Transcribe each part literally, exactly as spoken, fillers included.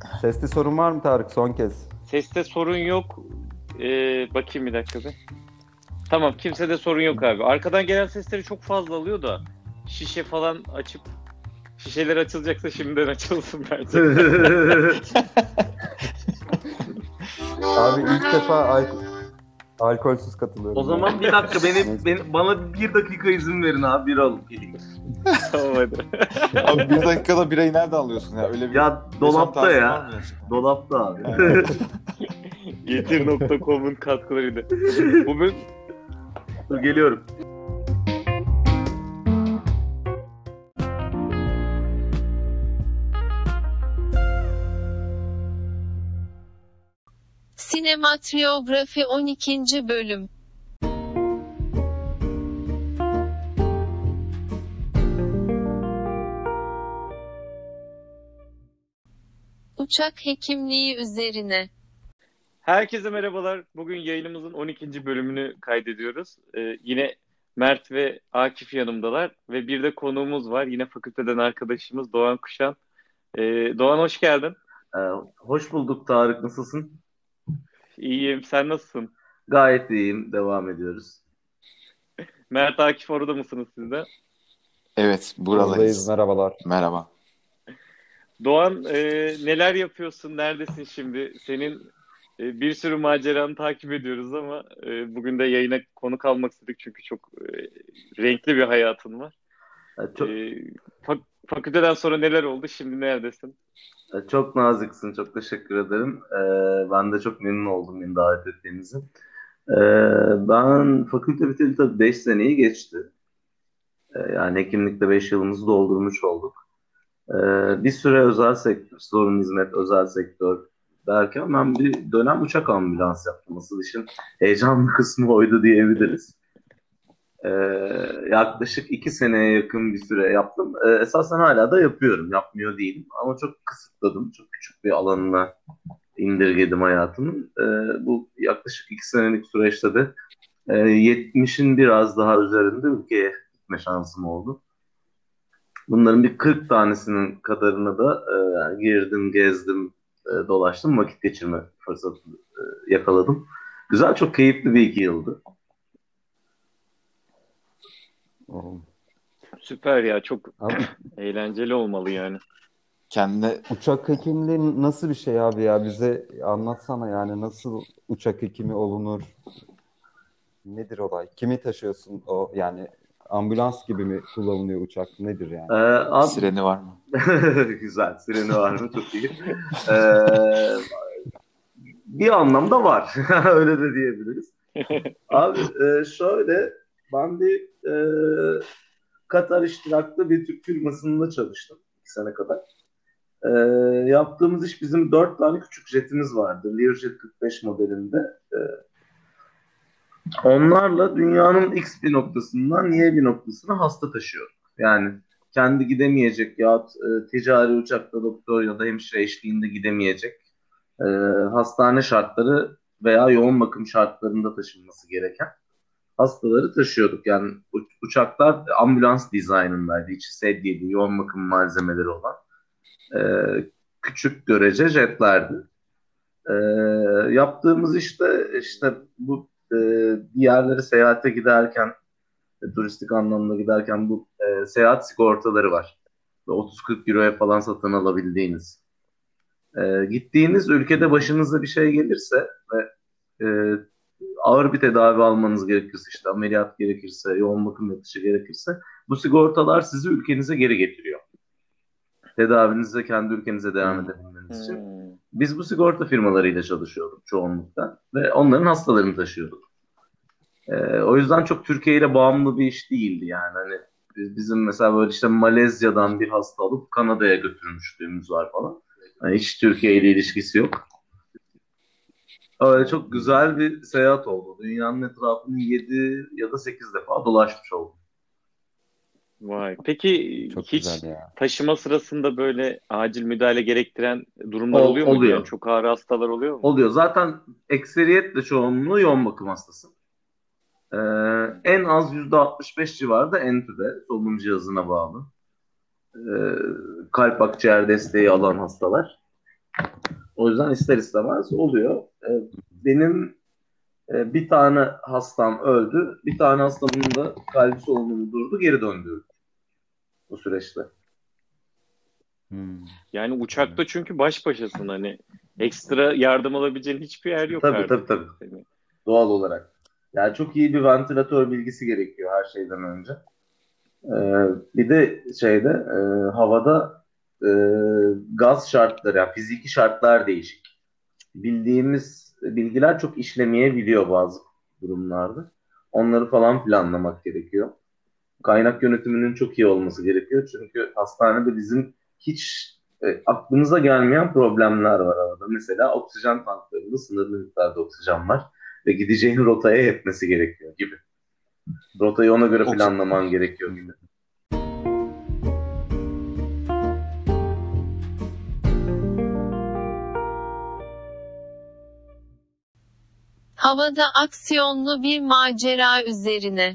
Sesli sorun var mı Tarık? Son kez. Seste sorun yok. Ee, bakayım bir dakika bir. Tamam, kimsede sorun yok abi. Arkadan gelen sesleri çok fazla alıyor da şişe falan açıp şişeler açılacaksa şimdiden açılsın bence. Abi ilk defa al- alkolsüz katılıyorum. O zaman bir dakika beni, beni bana bir dakika izin verin abi, bir alıp geleyim. Tamam hadi. Abi bir dakikada birayı nereden alıyorsun ya? Öyle bir Ya dolapta tarzın ya. var mı gerçekten? Dolapta abi. getir nokta com'un katkılarıyla. Bu bölüm Dur geliyorum. Sinematografy on ikinci bölüm. Uçak hekimliği üzerine. Herkese merhabalar. Bugün yayınımızın on ikinci bölümünü kaydediyoruz. Ee, yine Mert ve Akif yanımdalar ve bir de konuğumuz var. Yine fakülteden arkadaşımız Doğan Kuşan. Ee, Doğan hoş geldin. Ee, hoş bulduk Tarık, nasılsın? İyiyim. Sen nasılsın? Gayet iyiyim, devam ediyoruz. Mert, Akif orada mısınız siz de? Evet, Buradayız. buradayız. Merhabalar. Merhaba. Doğan, e, neler yapıyorsun? Neredesin şimdi? Senin e, bir sürü maceranı takip ediyoruz ama e, bugün de yayına konuk almak istedik çünkü çok e, renkli bir hayatın var. Ee, çok, E, fak- fakülteden sonra neler oldu? Şimdi neredesin? e, çok naziksin, çok teşekkür ederim. Ee, ben de çok memnun oldum beni davet ettiğinizi. Ee, ben fakülte bitireli tabii beş seneyi geçti. Ee, yani hekimlikte beş yılımızı doldurmuş olduk. Ee, bir süre özel sektör, sorun hizmet, özel sektör derken ben bir dönem uçak ambulans yaptım. Asıl işin heyecanlı kısmı oydu diyebiliriz. Ee, yaklaşık iki seneye yakın bir süre yaptım. Ee, esasen hala da yapıyorum, yapmıyor değilim. Ama çok kısıtladım, çok küçük bir alanına indirgedim hayatımın. Ee, bu yaklaşık iki senelik süreçte de e, yetmişin biraz daha üzerinde ülkeye gitme şansım oldu. Bunların bir kırk tanesinin kadarına da e, girdim, gezdim, e, dolaştım, vakit geçirme fırsatı e, yakaladım. Güzel, çok keyifli bir iki yıldı. Oo. Süper ya. Çok Abi, eğlenceli olmalı yani. Kendine uçak hekimliği nasıl bir şey abi ya? Bize anlatsana yani nasıl uçak hekimi olunur? Nedir olay? Kimi taşıyorsun o yani ambulans gibi mi kullanılıyor uçak? Nedir yani? Ee, abi, sireni var mı? güzel, sireni var mı? Çok iyi. Ee, bir anlamda var. Öyle de diyebiliriz. Abi e, şöyle, ben bir e, Katar iştiraklı bir Türk firmasında çalıştım iki sene kadar. E, yaptığımız iş, bizim dört tane küçük jetimiz vardı. Learjet kırk beş modelinde. E, onlarla dünyanın X bir noktasından Y bir noktasına hasta taşıyorduk. Yani kendi gidemeyecek ya e, ticari uçakta doktor ya da hemşire eşliğinde gidemeyecek e, hastane şartları veya yoğun bakım şartlarında taşınması gereken hastaları taşıyorduk. Yani u- uçaklar ambulans dizaynındaydı. İçi sedyeli, yoğun bakım malzemeleri olan e, küçük görece jetlerdi. E, yaptığımız işte işte bu e, bir yerlere seyahate giderken, e, turistik anlamda giderken bu e, seyahat sigortaları var. Ve otuz kırk euroya falan satın alabildiğiniz. E, gittiğiniz ülkede başınıza bir şey gelirse ve e, ağır bir tedavi almanız gerekirse, işte ameliyat gerekirse, yoğun bakım yatışı gerekirse, bu sigortalar sizi ülkenize geri getiriyor. Tedavinize kendi ülkenize devam Hmm. edebilmeniz için. Hmm. Biz bu sigorta firmalarıyla çalışıyorduk çoğunlukla ve onların hastalarını taşıyorduk. Ee, o yüzden çok Türkiye ile bağımlı bir iş değildi yani. Hani biz- bizim mesela böyle işte Malezya'dan bir hasta alıp Kanada'ya götürmüşlüğümüz var falan. Yani hiç Türkiye ile ilişkisi yok. Öyle çok güzel bir seyahat oldu. Dünyanın etrafını yedi ya da sekiz defa dolaşmış oldum. Vay. Peki Çok hiç güzel ya. taşıma sırasında böyle acil müdahale gerektiren durumlar Ol- oluyor muydu? oluyor. Yani çok ağır hastalar oluyor mu? Oluyor. Zaten ekseriyetle çoğunluğu yoğun bakım hastası. Ee, en az yüzde altmış beş civarında entübe, solunum cihazına bağlı. Ee, kalp akciğer desteği alan hastalar. O yüzden ister istemez oluyor. E, benim e, bir tane hastam öldü. Bir tane hastamın da kalbi solunumu durdu. Geri döndü bu süreçte. Hmm. Yani uçakta çünkü baş başasın, hani ekstra yardım alabileceğin hiçbir yer yok Tabii artık. tabii tabii. Doğal olarak. Yani çok iyi bir ventilatör bilgisi gerekiyor her şeyden önce. Ee, bir de şeyde e, havada e, gaz şartları, yani fiziki şartlar değişik. Bildiğimiz bilgiler çok işlemeyebiliyor bazı durumlarda. Onları falan planlamak gerekiyor. Kaynak yönetiminin çok iyi olması gerekiyor. Çünkü hastanede bizim hiç e, aklımıza gelmeyen problemler var arada. Mesela oksijen tanklarında sınırlı miktarda oksijen var ve gideceğin rotaya yetmesi gerekiyor gibi. Rotayı ona göre Oksi- planlaman gerekiyor gibi. Havada aksiyonlu bir macera üzerine.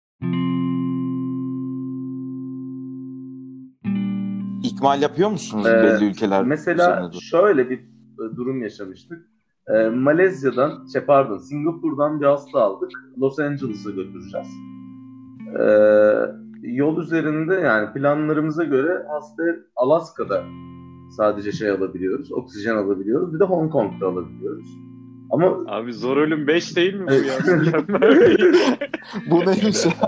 İkmal yapıyor musunuz Ee, belli ülkeler Mesela üzerinde? şöyle bir e, durum yaşamıştık. Ee, Malezya'dan, şey pardon, Singapur'dan bir hasta aldık. Los Angeles'a götüreceğiz. Ee, yol üzerinde, yani planlarımıza göre hasta Alaska'da sadece şey alabiliyoruz, oksijen alabiliyoruz. Bir de Hong Kong'da alabiliyoruz. Ama Abi zor ölüm beş değil mi bu Evet. ya? Mükemmel değil. Bu neymiş ya?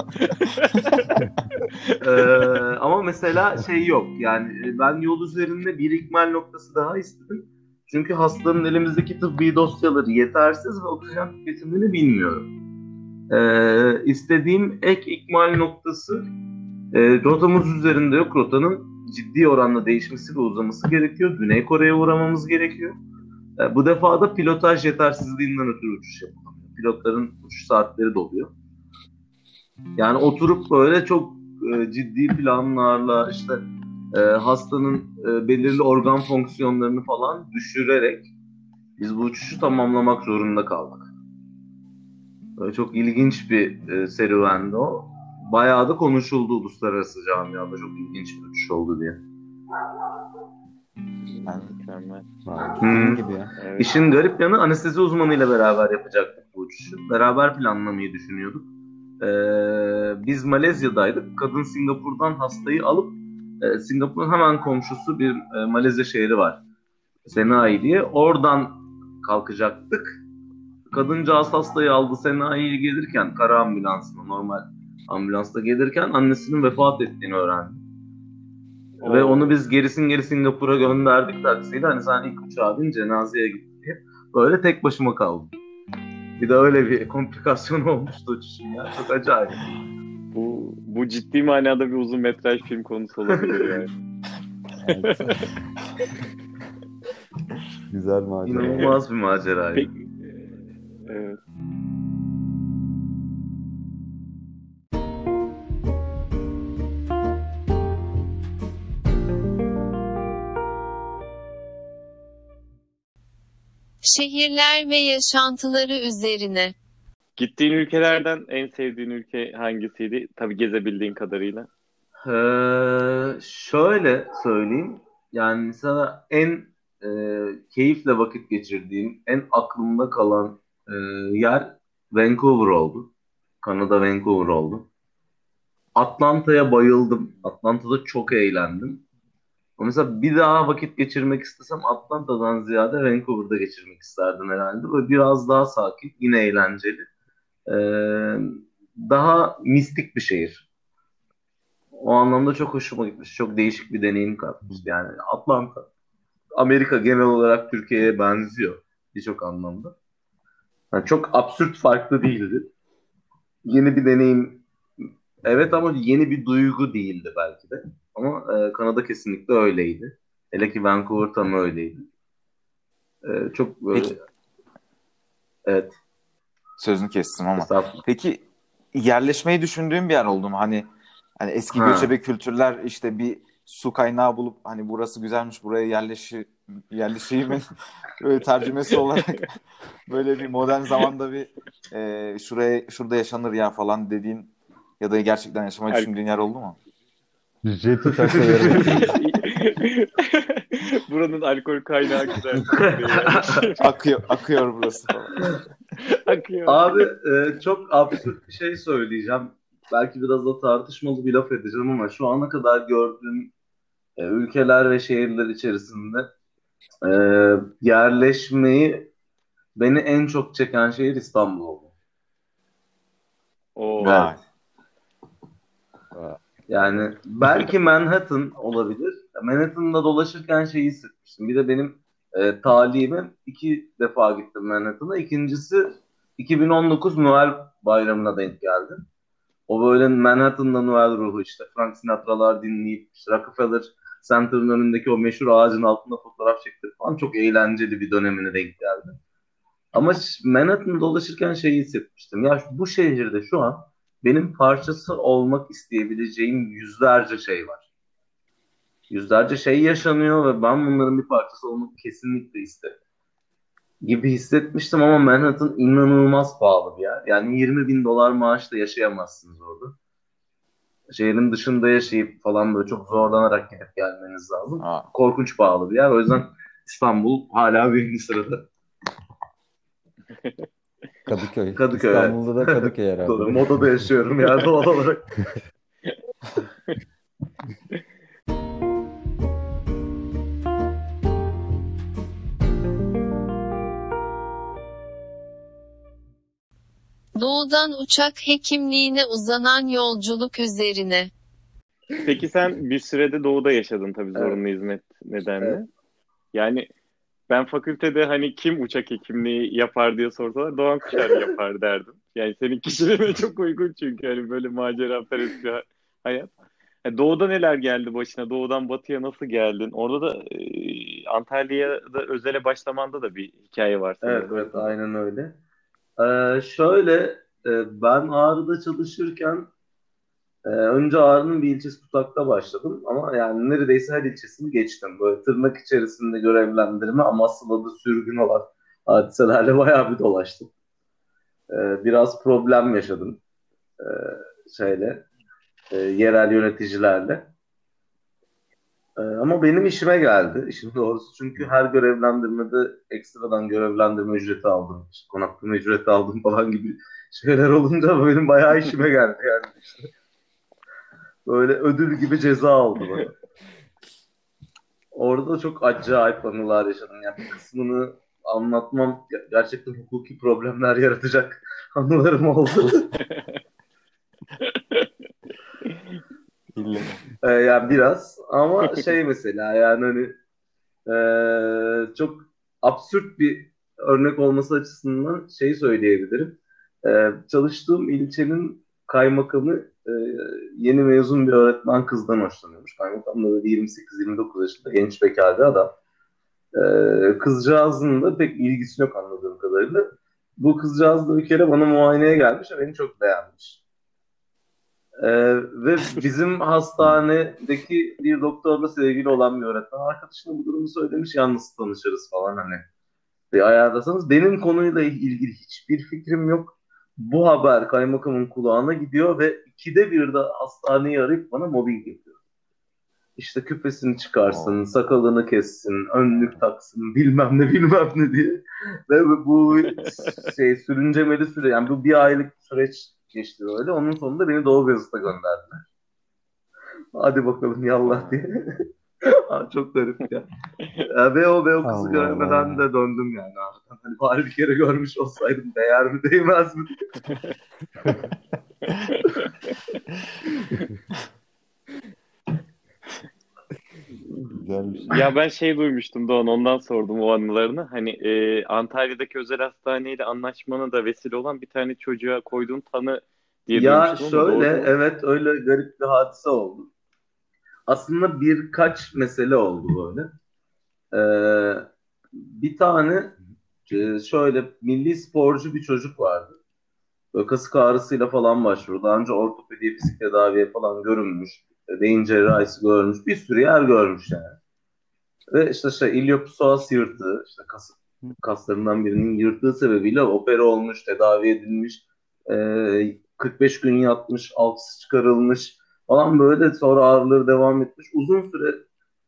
Ee, ama mesela şey yok. Yani ben yol üzerinde bir ikmal noktası daha istedim. Çünkü hastanın elimizdeki tıbbi dosyaları yetersiz ve oksijen tüketimini bilmiyorum. Ee, istediğim ek ikmal noktası e, rotamız üzerinde yok. Rotanın ciddi oranda değişmesi ve uzaması gerekiyor. Güney Kore'ye uğramamız gerekiyor. E, bu defa da pilotaj yetersizliğinden ötürü uçuş yapılamıyor. Pilotların uçuş saatleri doluyor. Yani oturup böyle çok e, ciddi planlarla işte e, hastanın e, belirli organ fonksiyonlarını falan düşürerek biz bu uçuşu tamamlamak zorunda kaldık. Böyle çok ilginç bir e, serüvendi o. Bayağı da konuşuldu uluslararası camiada, çok ilginç bir uçuş oldu diye. Mükemmel. Vay, Hmm. film gibi ya. Evet. İşin garip yanı, anestezi uzmanıyla beraber yapacaktık bu uçuşu. Beraber planlamayı düşünüyorduk. Ee, biz Malezya'daydık. Kadın Singapur'dan hastayı alıp e, Singapur'un hemen komşusu bir e, Malezya şehri var. Senai diye. Oradan kalkacaktık. Kadıncağız hastayı aldı, Senai'ye gelirken, kara ambulansına, normal ambulansta gelirken annesinin vefat ettiğini öğrendi. Oo. Ve onu biz gerisin geri Singapur'a gönderdik taksiyle. Hani sen ilk uçağa bin, cenazeye git diye. Böyle tek başıma kaldım. Bir de öyle bir komplikasyon olmuştu uçuşun ya. Çok acayip. Bu, bu ciddi manada bir uzun metraj film konusu olabilir yani. Evet. Güzel macera. İnanılmaz bir maceraydı. Peki, evet. Şehirler ve yaşantıları üzerine. Gittiğin ülkelerden en sevdiğin ülke hangisiydi? Tabii gezebildiğin kadarıyla. Ee, şöyle söyleyeyim. Yani mesela en e, keyifle vakit geçirdiğim, en aklımda kalan e, yer Vancouver oldu. Kanada Vancouver oldu. Atlanta'ya bayıldım. Atlanta'da çok eğlendim. Ama mesela bir daha vakit geçirmek istesem Atlanta'dan ziyade Vancouver'da geçirmek isterdim herhalde. Böyle biraz daha sakin, yine eğlenceli. Ee, daha mistik bir şehir. O anlamda çok hoşuma gitmiş. Çok değişik bir deneyim katmış. Yani Atlanta, Amerika genel olarak Türkiye'ye benziyor birçok anlamda. Yani çok absürt farklı değildi. Yeni bir deneyim, evet, ama yeni bir duygu değildi belki de. Ama e, Kanada kesinlikle öyleydi. Hele ki Vancouver tam öyleydi. E, çok böyle, Peki. evet. Sözünü kestim ama. Estağfurullah. Peki yerleşmeyi düşündüğün bir yer oldu mu? Hani hani eski Ha. göçebe kültürler işte bir su kaynağı bulup hani burası güzelmiş buraya yerleşi yerleşimin böyle tercümesi olarak böyle bir modern zamanda bir e, şuraya şurada yaşanır ya falan dediğin ya da gerçekten yaşamayı Her- düşündüğün yer oldu mu? Jet uçakla yerleşmek. Buranın alkol kaynağı güzel. Akıyor, akıyor burası falan. Akıyor. Abi e, çok absürt bir şey söyleyeceğim. Belki biraz da tartışmalı bir laf edeceğim ama şu ana kadar gördüğüm e, ülkeler ve şehirler içerisinde e, yerleşmeyi beni en çok çeken şehir İstanbul oldu. Oo. Vay. Yani belki Manhattan olabilir. Manhattan'da dolaşırken şeyi hissetmiştim. Bir de benim e, talimim iki defa gittim Manhattan'a. İkincisi iki bin on dokuz Noel Bayramı'na denk geldi. O böyle Manhattan'da Noel ruhu işte Frank Sinatra'lar dinleyip işte Rockefeller Center'ın önündeki o meşhur ağacın altında fotoğraf çektirip falan çok eğlenceli bir dönemine denk geldi. Ama ş- Manhattan'da dolaşırken şeyi hissetmiştim. Ya şu- bu şehirde şu an benim parçası olmak isteyebileceğim yüzlerce şey var. Yüzlerce şey yaşanıyor ve ben bunların bir parçası olmak kesinlikle isterim. Gibi hissetmiştim ama Manhattan inanılmaz pahalı bir yer. Yani yirmi bin dolar maaşla yaşayamazsınız orada. Şehrin dışında yaşayıp falan böyle çok zorlanarak gidip gelmeniz lazım. Aa. Korkunç pahalı bir yer. O yüzden İstanbul hala birinci sırada. Kadıköy. Kadıköy. İstanbul'da da Kadıköy herhalde. Doğru. Moda'da yaşıyorum yani doğal olarak. Doğudan uçak hekimliğine uzanan yolculuk üzerine. Peki sen bir sürede doğuda yaşadın tabii Evet. zorunlu hizmet nedenle. Evet. Yani ben fakültede hani kim uçak hekimliği yapar diye sorsalar Doğan Kuşar yapar derdim. Yani senin kişiliğine çok uygun çünkü hani böyle macera perest bir hayat. Yani doğuda neler geldi başına? Doğudan batıya nasıl geldin? Orada da e, Antalya'da özele başlamanda da bir hikaye var Evet, sanırım. evet, aynen öyle. Ee, şöyle e, ben Ağrı'da çalışırken e, önce Ağrı'nın bir ilçesi Tutak'ta başladım ama yani neredeyse her ilçesini geçtim. Böyle tırnak içerisinde görevlendirme ama aslında da sürgün olan hadiselerle bayağı bir dolaştım. Ee, biraz problem yaşadım e, şeyle e, yerel yöneticilerle. E, ama benim işime geldi. İşin doğrusu çünkü her görevlendirmede ekstradan görevlendirme ücreti aldım. İşte konaklama ücreti aldım falan gibi şeyler olunca benim bayağı işime geldi yani işte. Böyle ödül gibi ceza oldu bana. Orada çok acayip anılar yaşadım. Yani bir kısmını anlatmam gerçekten hukuki problemler yaratacak anılarım oldu. Ee, yani biraz ama şey mesela yani hani ee, çok absürt bir örnek olması açısından şey söyleyebilirim. Ee, çalıştığım ilçenin kaymakamı e, yeni mezun bir öğretmen kızdan hoşlanıyormuş. Kaymakam da böyle yirmi sekiz yirmi dokuz yaşında genç bekar bir adam. Ee, kızcağızın da pek ilgisi yok anladığım kadarıyla. Bu kızcağız da bir kere bana muayeneye gelmiş ve beni çok beğenmiş. Ee, ve bizim hastanedeki bir doktorla sevgili olan bir öğretmen arkadaşına bu durumu söylemiş, yalnız tanışırız falan hani bir ayarlasanız. Benim konuyla ilgili hiçbir fikrim yok. Bu haber kaymakamın kulağına gidiyor ve ikide bir de hastaneyi arayıp bana mobbing yapıyor. İşte küpesini çıkarsın, Oo. sakalını kessin, önlük taksın, bilmem ne bilmem ne diye. Ve bu şey sürüncemeli süre, yani bu bir aylık süreç geçti öyle. Onun sonunda beni Doğu Beyazıt'a gönderdiler. Hadi bakalım yallah diye. Aa, çok garip ya. Ya ve o ve o kızı Allah görmeden Allah. de döndüm yani. Hani bari bir kere görmüş olsaydım değer mi değmez mi? Güzelmiş. Ya ben şey duymuştum Doğan ondan sordum o anılarını. Hani e, Antalya'daki özel hastaneyle anlaşmanın da vesile olan bir tane çocuğa koyduğun tanı diye Ya duymuştum ama şöyle doğru mu? evet öyle garip bir hadise oldu. Aslında birkaç mesele oldu böyle. Ee, bir tane e, şöyle milli sporcu bir çocuk vardı. Böyle kasık ağrısıyla falan başvurdu. Daha önce ortopediye, fizik tedaviye falan görünmüş. Beyin cerrahisi görmüş. Bir sürü yer görmüş yani. Ve işte şey iliopsoas yırtığı, işte kas, kaslarından birinin yırtığı sebebiyle opera olmuş, tedavi edilmiş. Ee, kırk beş gün yatmış, altısı çıkarılmış falan böyle sonra ağrıları devam etmiş. Uzun süre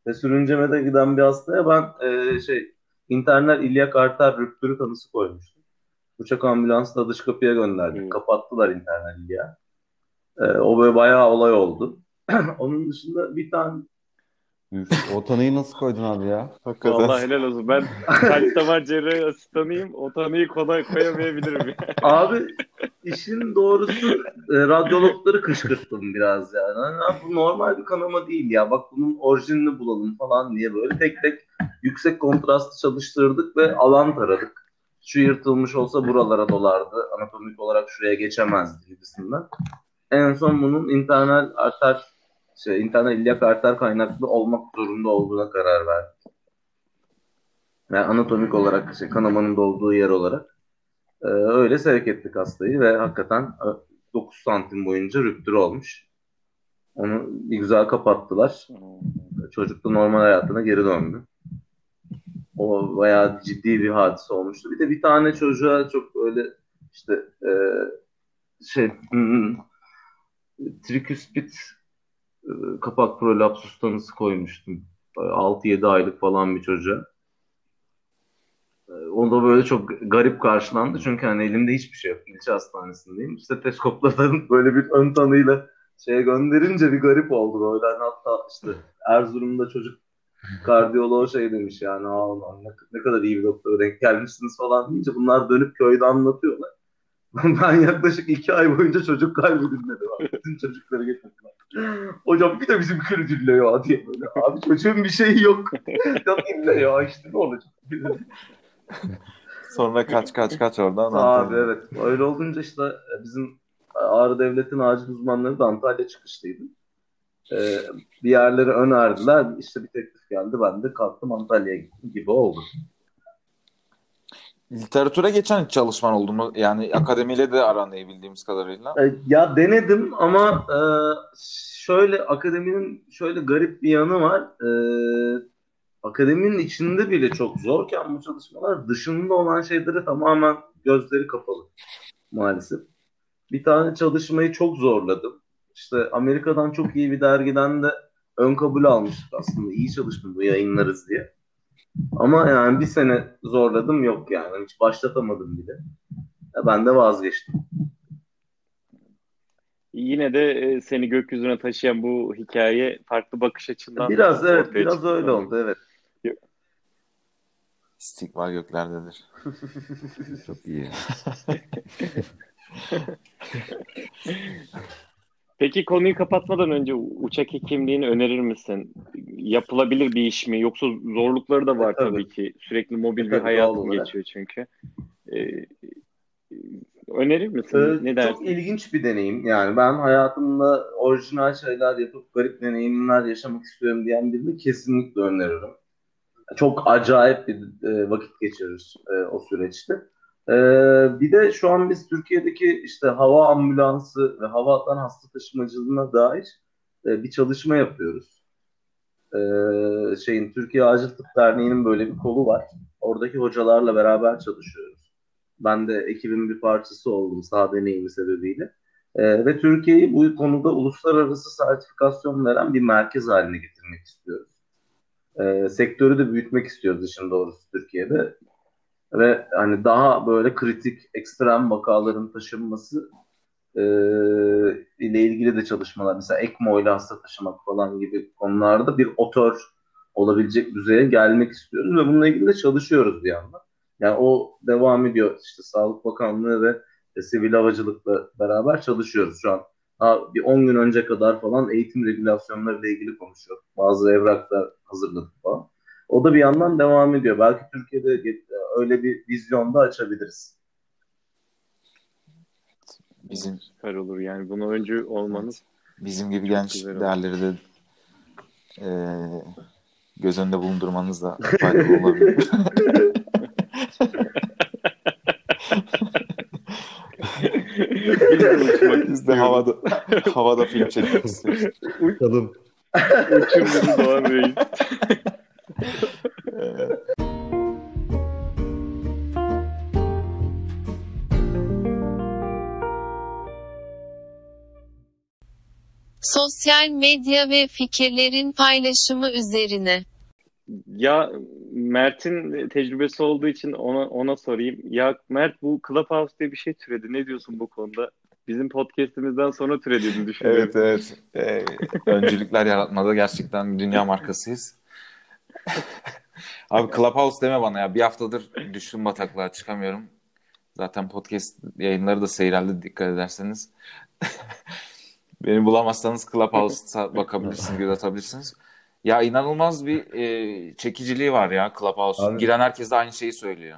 ve sürüncemede giden bir hastaya ben e, şey internal ilyak arter rüptürü tanısı koymuştum. Uçak ambulansla dış kapıya gönderdik. Hı. Kapattılar internal ilyağı. E, o böyle bayağı olay oldu. Onun dışında bir tane Üf, o tanıyı nasıl koydun abi ya? Hakikaten. Vallahi helal olsun. Ben kalp damar cerrahi asistanıyım. O tanıyı kolay koyamayabilirim. abi işin doğrusu e, radyologları kışkırttım biraz yani. Hani, bu normal bir kanama değil ya. Bak bunun orijinini bulalım falan diye böyle tek tek yüksek kontrastlı çalıştırdık ve alan taradık. Şu yırtılmış olsa buralara dolardı. Anatomik olarak şuraya geçemezdi gibisinden. En son bunun internal arter şey, internal ilyak arter kaynaklı olmak zorunda olduğuna karar verdik. Yani anatomik olarak şey, kanamanın dolduğu yer olarak. Ee, öyle sevk ettik hastayı ve hakikaten e, dokuz santim boyunca rüptür olmuş. Onu bir güzel kapattılar. Çocuk da normal hayatına geri döndü. O bayağı ciddi bir hadise olmuştu. Bir de bir tane çocuğa çok öyle işte e, şey hmm, triküspit e, kapak prolapsus tanısı koymuştum. altı yedi aylık falan bir çocuğa. O da böyle çok garip karşılandı. Çünkü hani elimde hiçbir şey yok. İlçe hastanesindeyim. Steteskopların böyle bir ön tanıyla şeye gönderince bir garip oldu böyle. Hani hatta işte Erzurum'da çocuk kardiyoloğu şey demiş yani Aa, ulan ne, ne kadar iyi bir doktora denk gelmişsiniz falan deyince bunlar dönüp köyde anlatıyorlar. Ben yaklaşık iki ay boyunca çocuk kaybı dinledim. Bütün çocukları getirdiler. Hocam bir de bizim kırı dinle ya diye böyle. Abi çocuğun bir şeyi yok. Ya dinle ya işte ne olacak? Sonra kaç kaç kaç oradan Abi Antalya. evet. Öyle olunca işte bizim Ağrı Devlet'in acil uzmanları da Antalya çıkışlıydı. Ee, bir yerlere önerdiler. İşte bir teklif geldi. Ben de kalktım Antalya'ya gittim gibi oldu. Literatüre geçen hiç çalışman oldu mu? Yani akademiyle de aran iyi bildiğimiz kadarıyla. Ee, ya denedim ama e, şöyle akademinin şöyle garip bir yanı var. Ee, akademinin içinde bile çok zorken bu çalışmalar dışında olan şeylere tamamen gözleri kapalı maalesef. Bir tane çalışmayı çok zorladım. İşte Amerika'dan çok iyi bir dergiden de ön kabul almıştık aslında. İyi çalıştım bu yayınlarız diye. Ama yani bir sene zorladım yok yani. Hiç başlatamadım bile. Ya ben de vazgeçtim. Yine de e, seni gökyüzüne taşıyan bu hikaye farklı bakış açından Biraz evet ortaya biraz çıktı öyle sanırım. oldu evet. İstikbal göklerdedir. Çok iyi. Peki konuyu kapatmadan önce uçak hekimliğini önerir misin? Yapılabilir bir iş mi? Yoksa zorlukları da var E, tabii. tabii ki. Sürekli mobil E, bir tabii, hayatın doğal olarak. geçiyor çünkü. Ee, önerir misin? Ee, Ne çok dersin? ilginç bir deneyim. Yani ben hayatımda orijinal şeyler yapıp garip deneyimler yaşamak istiyorum diyen birini kesinlikle öneririm. Çok acayip bir e, vakit geçiriyoruz e, o süreçte. E, bir de şu an biz Türkiye'deki işte hava ambulansı ve havadan hasta taşımacılığına dair e, bir çalışma yapıyoruz. E, şeyin Türkiye Acil Tıp Derneği'nin böyle bir kolu var. Oradaki hocalarla beraber çalışıyoruz. Ben de ekibin bir parçası oldum saha deneyimi sebebiyle. E, ve Türkiye'yi bu konuda uluslararası sertifikasyon veren bir merkez haline getirmek istiyoruz. E, sektörü de büyütmek istiyoruz işin doğrusu Türkiye'de. Ve hani daha böyle kritik, ekstrem vakaların taşınması e, ile ilgili de çalışmalar. Mesela ECMO ile hasta taşımak falan gibi konularda bir otör olabilecek düzeye gelmek istiyoruz. Ve bununla ilgili de çalışıyoruz bir yandan. Yani o devam ediyor. İşte Sağlık Bakanlığı ve e, Sivil Havacılıkla beraber çalışıyoruz şu an. Ha, bir on gün önce kadar falan eğitim regülasyonları ile ilgili konuşuyoruz. Bazı evraklar hazırladık falan. O da bir yandan devam ediyor. Belki Türkiye'de öyle bir vizyonda açabiliriz. Bizim Süper olur yani. Bunu öncü olmanız bizim gibi çok genç güzel olur. değerleri de e, göz önünde bulundurmanız da faydalı olabilir. Biz de uçmak Biz de istiyoruz. havada havada film çekmek istiyoruz. Bakalım. Uçur bizi Doğan Reis. Sosyal medya ve fikirlerin paylaşımı üzerine. Ya Mert'in tecrübesi olduğu için ona ona sorayım. Ya Mert, bu Clubhouse diye bir şey türedi. Ne diyorsun bu konuda? Bizim podcast'imizden sonra türediğini düşünüyorum. Evet evet. Ee, öncülükler yaratmada gerçekten bir dünya markasıyız. Abi Clubhouse deme bana ya. Bir haftadır düştüm bataklığa, çıkamıyorum. Zaten podcast yayınları da seyreldi, dikkat ederseniz. Beni bulamazsanız Clubhouse'a bakabilirsiniz, göz atabilirsiniz. Ya inanılmaz bir e, çekiciliği var ya Clubhouse'un. Abi- Giren herkes de aynı şeyi söylüyor.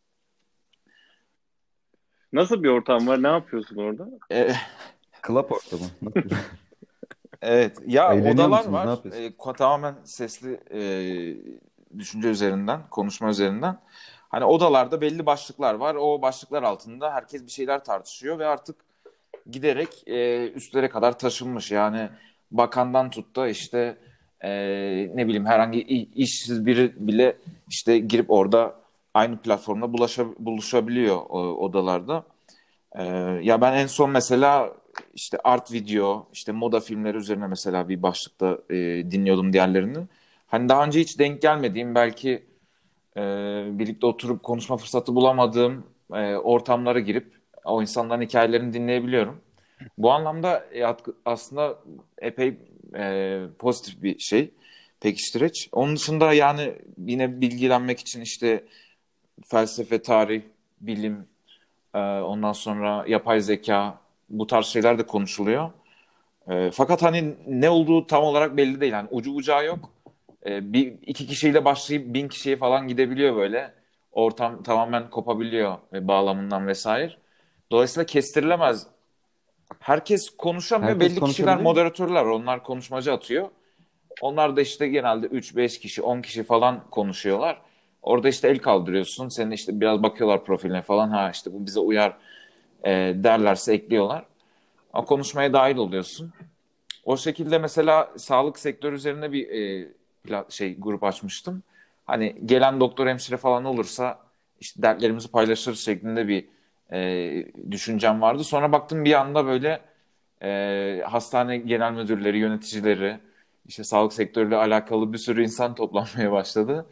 Nasıl bir ortam var? Ne yapıyorsun orada? E, Club ortamı. Nasıl? evet. Ya Eğleniyor odalar musunuz? Ne var. yapıyorsun? E, ko- tamamen sesli e, düşünce üzerinden, konuşma üzerinden. Hani odalarda belli başlıklar var. O başlıklar altında herkes bir şeyler tartışıyor ve artık giderek e, üstlere kadar taşınmış. Yani bakandan tut da işte e, ne bileyim herhangi işsiz biri bile işte girip orada aynı platformda bulaşa, buluşabiliyor o, odalarda. E, ya ben en son mesela işte art video, işte moda filmleri üzerine mesela bir başlıkta e, dinliyordum diğerlerini. Hani daha önce hiç denk gelmediğim, belki e, birlikte oturup konuşma fırsatı bulamadığım e, ortamlara girip o insanların hikayelerini dinleyebiliyorum. Bu anlamda e, at- aslında epey e, pozitif bir şey, pekiştireç. Onun dışında yani yine bilgilenmek için işte felsefe, tarih, bilim, e, ondan sonra yapay zeka, bu tarz şeyler de konuşuluyor. E, fakat hani ne olduğu tam olarak belli değil. Yani ucu bucağı yok. E, bir iki kişiyle başlayıp bin kişiye falan gidebiliyor böyle. Ortam tamamen kopabiliyor e, bağlamından vesaire. Dolayısıyla kestirilemez. Herkes konuşamıyor. Herkes Belli kişiler konuşabiliyor mu? moderatörler. Onlar konuşmacı atıyor. Onlar da işte genelde üç beş kişi, on kişi falan konuşuyorlar. Orada işte el kaldırıyorsun. Senin işte biraz bakıyorlar profiline falan. Ha işte bu bize uyar e, derlerse ekliyorlar. Ama konuşmaya dahil oluyorsun. O şekilde mesela sağlık sektörü üzerine bir e, pla- şey grup açmıştım. Hani gelen doktor, hemşire falan olursa işte dertlerimizi paylaşırız şeklinde bir e, düşüncem vardı. Sonra baktım bir anda böyle e, hastane genel müdürleri, yöneticileri, işte sağlık sektörüyle alakalı bir sürü insan toplanmaya başladı.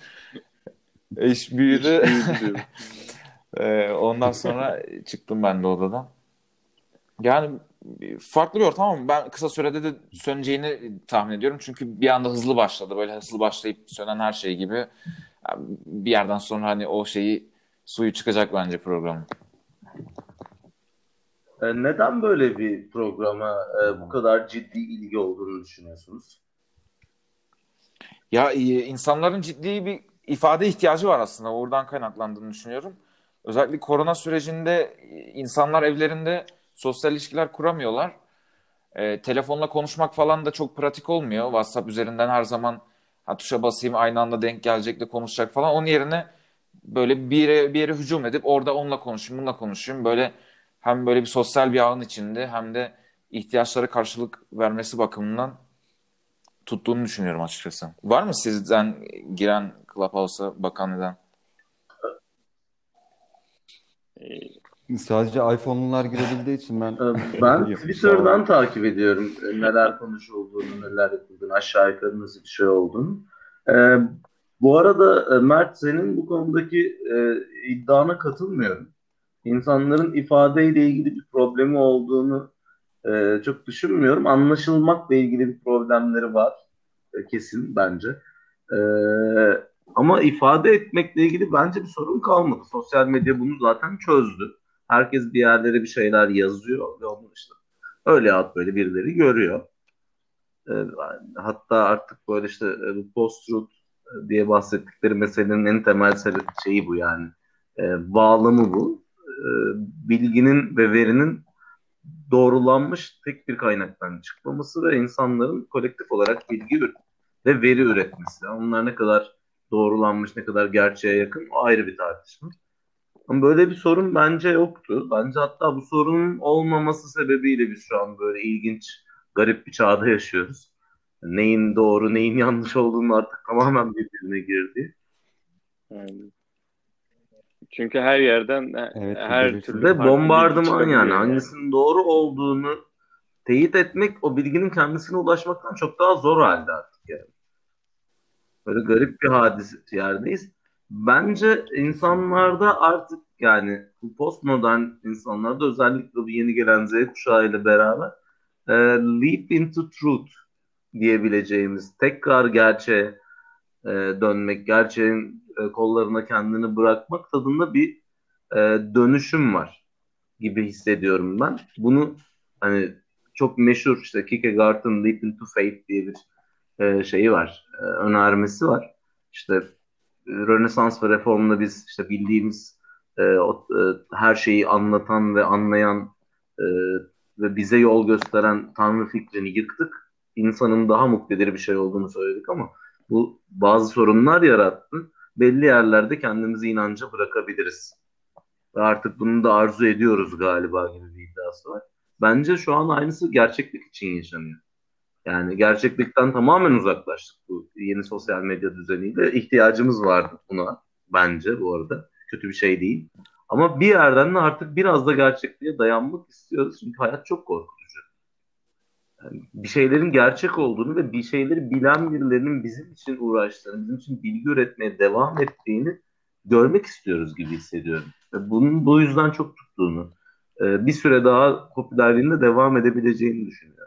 İş büyüdü. İş büyüdü diyorum. E, ondan sonra çıktım ben de odadan. Yani farklı bir ortam ama ben kısa sürede de söneceğini tahmin ediyorum. Çünkü bir anda hızlı başladı. Böyle hızlı başlayıp sönen her şey gibi. Yani bir yerden sonra hani o şeyi, suyu çıkacak bence programın. E, neden böyle bir programa e, bu kadar ciddi ilgi olduğunu düşünüyorsunuz? Ya e, insanların ciddi bir ifade ihtiyacı var aslında. Oradan kaynaklandığını düşünüyorum. Özellikle korona sürecinde e, insanlar evlerinde sosyal ilişkiler kuramıyorlar. E, telefonla konuşmak falan da çok pratik olmuyor. WhatsApp üzerinden her zaman ha, tuşa basayım aynı anda denk gelecek de konuşacak falan. Onun yerine böyle bir yere, bir yere hücum edip orada onunla konuşayım, bununla konuşayım. Böyle hem böyle bir sosyal bir ağın içinde hem de ihtiyaçlara karşılık vermesi bakımından tuttuğunu düşünüyorum açıkçası. Var mı sizden giren Clubhouse'a bakan neden? Ee, Sadece iPhone'lular girebildiği için ben E, Ben sağ Twitter'dan olun. takip ediyorum e, neler konuşulduğunu, neler yapıldığını, aşağı yukarı nasıl bir şey olduğunu. E, Bu arada e, Mert, senin bu konudaki e, iddiana katılmıyorum. İnsanların ifadeyle ilgili bir problemi olduğunu e, çok düşünmüyorum. Anlaşılmakla ilgili bir problemleri var. E, kesin bence. E, Ama ifade etmekle ilgili bence bir sorun kalmadı. Sosyal medya bunu zaten çözdü. Herkes bir yerlere bir şeyler yazıyor ve onu işte öyle ya böyle birileri görüyor. E, Hatta artık böyle işte e, bu post-truth diye bahsettikleri meselenin en temel se- şeyi bu yani. E, bağlamı bu. E, Bilginin ve verinin doğrulanmış tek bir kaynaktan çıkmaması ve insanların kolektif olarak bilgi üret ve veri üretmesi. Onlar ne kadar doğrulanmış, ne kadar gerçeğe yakın, o ayrı bir tartışma. Ama böyle bir sorun bence yoktu. Bence hatta bu sorunun olmaması sebebiyle biz şu an böyle ilginç, garip bir çağda yaşıyoruz. Neyin doğru, neyin yanlış olduğunu artık tamamen birbirine girdi. yani çünkü her yerden Evet, bu her belirsizlik. türlü Ve farklı bilgi bombardıman yani çıkabiliyor yani. hangisinin doğru olduğunu teyit etmek o bilginin kendisine ulaşmaktan çok daha zor halde artık yani. Böyle garip bir hadise yerdeyiz. Bence insanlarda artık yani bu postmodern insanlarda özellikle bu yeni gelen Z kuşağıyla beraber e, leap into truth diyebileceğimiz tekrar gerçeğe e, dönmek, gerçeğin e, kollarına kendini bırakmak tadında bir e, dönüşüm var gibi hissediyorum ben. Bunu hani çok meşhur işte Kierkegaard'ın Leap into Faith diye bir e, şeyi var, e, önermesi var. İşte e, Rönesans ve Reform'da biz işte bildiğimiz e, o, e, her şeyi anlatan ve anlayan e, ve bize yol gösteren Tanrı fikrini yıktık. İnsanın daha muktedir bir şey olduğunu söyledik ama bu bazı sorunlar yarattı. Belli yerlerde kendimizi inanca bırakabiliriz. Ve artık bunu da arzu ediyoruz galiba gibi bir iddiası var. Bence şu an aynısı gerçeklik için yaşanıyor. Yani gerçeklikten tamamen uzaklaştık bu yeni sosyal medya düzeniyle. İhtiyacımız vardı buna bence bu arada. Kötü bir şey değil. Ama bir yerden de artık biraz da gerçekliğe dayanmak istiyoruz. Çünkü hayat çok korkutucu. Yani bir şeylerin gerçek olduğunu ve bir şeyleri bilen birilerinin bizim için uğraştığını, bizim için bilgi üretmeye devam ettiğini görmek istiyoruz gibi hissediyorum. Ve bunun bu yüzden çok tuttuğunu, e, bir süre daha popülerliğinde devam edebileceğini düşünüyorum.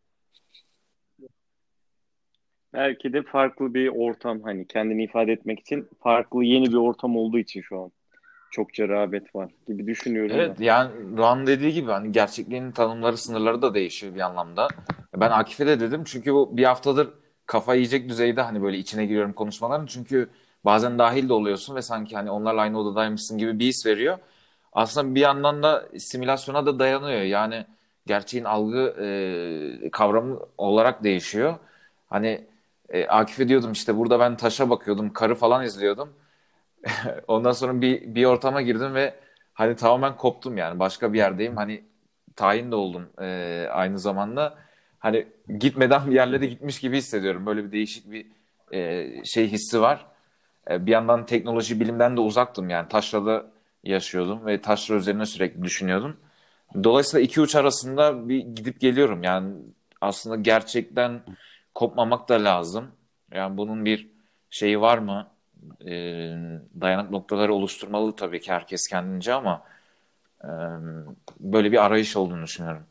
Belki de farklı bir ortam, hani kendini ifade etmek için farklı yeni bir ortam olduğu için şu an çokça rağbet var gibi düşünüyorum Evet da. yani Ruan dediği gibi hani gerçekliğin tanımları, sınırları da değişiyor bir anlamda. Ben Akif'e de dedim çünkü bu bir haftadır kafa yiyecek düzeyde hani böyle içine giriyorum konuşmaların. Çünkü bazen dahil de oluyorsun ve sanki hani onlarla aynı odadaymışsın gibi bir his veriyor. Aslında bir yandan da simülasyona da dayanıyor. Yani gerçeğin algı e, kavramı olarak değişiyor. Hani e, Akif'e diyordum işte burada ben taşa bakıyordum, karı falan izliyordum. Ondan sonra bir bir ortama girdim ve hani tamamen koptum yani. Başka bir yerdeyim. Hani tayin de oldum e, aynı zamanda. Hani gitmeden bir yerlere gitmiş gibi hissediyorum. Böyle bir değişik bir e, şey hissi var. E, bir yandan teknoloji bilimden de uzaktım yani. Taşra'da yaşıyordum ve taşra üzerine sürekli düşünüyordum. Dolayısıyla iki uç arasında bir gidip geliyorum. Yani aslında gerçekten kopmamak da lazım. Yani bunun bir şeyi var mı? E, dayanık noktaları oluşturmalı tabii ki herkes kendince ama e, böyle bir arayış olduğunu düşünüyorum.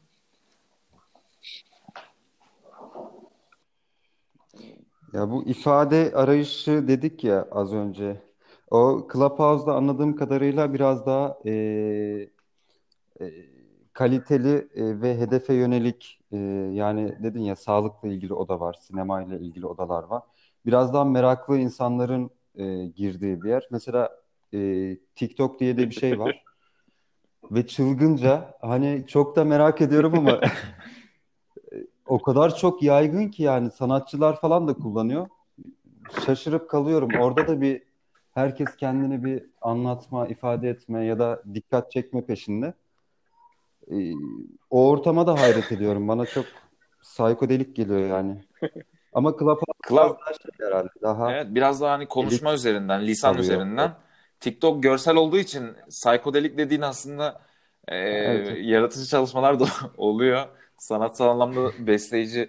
Ya bu ifade arayışı dedik ya az önce. O Clubhouse'da anladığım kadarıyla biraz daha e, e, kaliteli e, ve hedefe yönelik e, yani dedin ya sağlıkla ilgili oda var, sinemayla ilgili odalar var. Biraz daha meraklı insanların e, girdiği bir yer. Mesela e, TikTok diye de bir şey var. Ve çılgınca hani çok da merak ediyorum ama o kadar çok yaygın ki yani sanatçılar falan da kullanıyor. Şaşırıp kalıyorum. Orada da bir herkes kendini bir anlatma, ifade etme ya da dikkat çekme peşinde. Ee, O ortama da hayret ediyorum. Bana çok psikodelik geliyor yani. Ama Clubhouse biraz Club, daha şey herhalde. Daha evet biraz daha hani konuşma elit üzerinden, lisan kalıyor. üzerinden. TikTok görsel olduğu için psikodelik dediğin aslında e, Evet, evet. yaratıcı çalışmalar da oluyor. Sanatsal anlamda besleyici.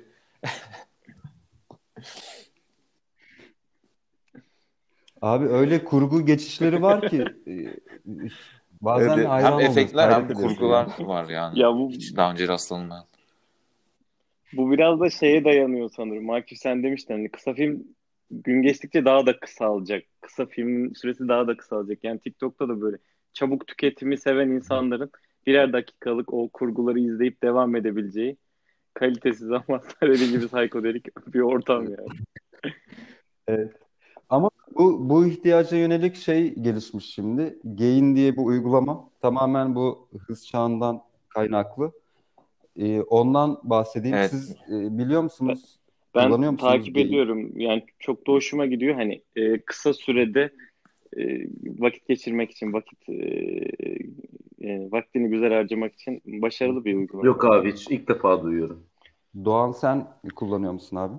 Abi öyle kurgu geçişleri var ki e, Evet, bazen evet. Hem hayran oluyoruz, efektler hayret hem ediyoruz yani. kurgular var yani. Ya bu Hiç daha önce rastlanmayan. bu biraz da şeye dayanıyor sanırım. Akif sen demiştin hani kısa film gün geçtikçe daha da kısalacak. Kısa filmin süresi daha da kısalacak. Yani TikTok'ta da böyle çabuk tüketimi seven insanların birer dakikalık o kurguları izleyip devam edebileceği kalitesiz ama söylediği gibi psikodelik bir ortam yani. Evet. Ama bu bu ihtiyaca yönelik şey gelişmiş şimdi. Gain diye bir uygulama. Tamamen bu hız çağından kaynaklı. Ee, ondan bahsedeyim. Evet. Siz e, biliyor Ben, musunuz? Kullanıyor ben musunuz takip Gain? ediyorum. Yani çok da hoşuma gidiyor. Hani e, kısa sürede e, vakit geçirmek için, vakit e, e, vaktini güzel harcamak için başarılı bir uygulama. Yok abi hiç ilk defa duyuyorum. Doğan sen kullanıyor musun abi?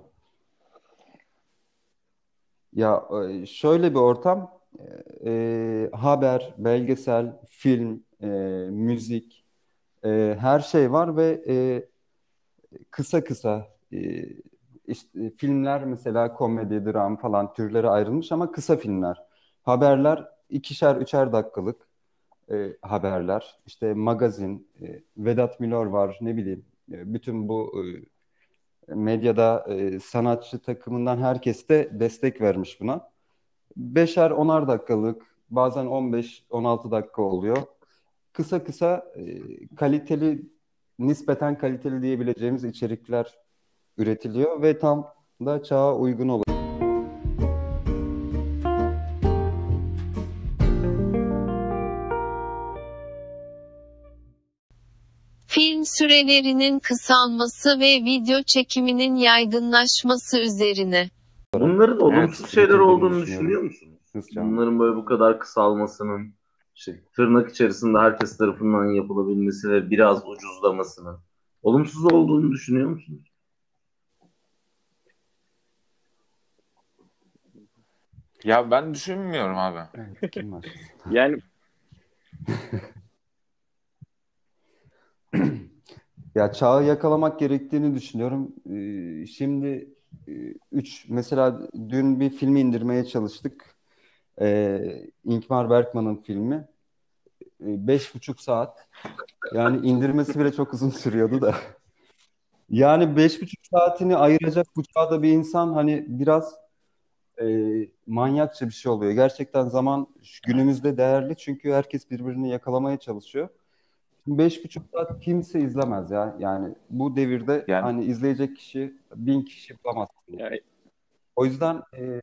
Ya e, şöyle bir ortam. E, haber, belgesel, film, e, müzik, e, her şey var ve e, kısa kısa e, işte filmler mesela komedi, dram falan türlere ayrılmış ama kısa filmler. Haberler ikişer, üçer dakikalık e, haberler. İşte magazin, e, Vedat Milor var, ne bileyim. E, bütün bu e, medyada e, sanatçı takımından herkes de destek vermiş buna. Beşer, onar dakikalık, bazen on beş on altı dakika oluyor. Kısa kısa e, kaliteli, nispeten kaliteli diyebileceğimiz içerikler üretiliyor ve tam da çağa uygun oluyor. Film sürelerinin kısalması ve video çekiminin yaygınlaşması üzerine. Bunların olumsuz Evet, şeyler üretildiğini olduğunu düşünüyorum. düşünüyor musunuz? Hızlıca. Bunların böyle bu kadar kısalmasının, işte tırnak içerisinde herkes tarafından yapılabilmesi ve biraz ucuzlamasının olumsuz olduğunu düşünüyor musunuz? Ya ben düşünmüyorum abi. Evet, kim var? Yani Ya çağı yakalamak gerektiğini düşünüyorum. Ee, şimdi e, üç mesela dün bir filmi indirmeye çalıştık. Ee, Ingmar Bergman'ın filmi. Ee, beş buçuk saat. Yani indirmesi bile çok uzun sürüyordu da. Yani beş buçuk saatini ayıracak bu çağda bir insan hani biraz e, manyakça bir şey oluyor. Gerçekten zaman şu günümüzde değerli çünkü herkes birbirini yakalamaya çalışıyor. Beş buçuk saat kimse izlemez ya. Yani bu devirde Yani hani izleyecek kişi bin kişi bulamazsın. yani O yüzden e,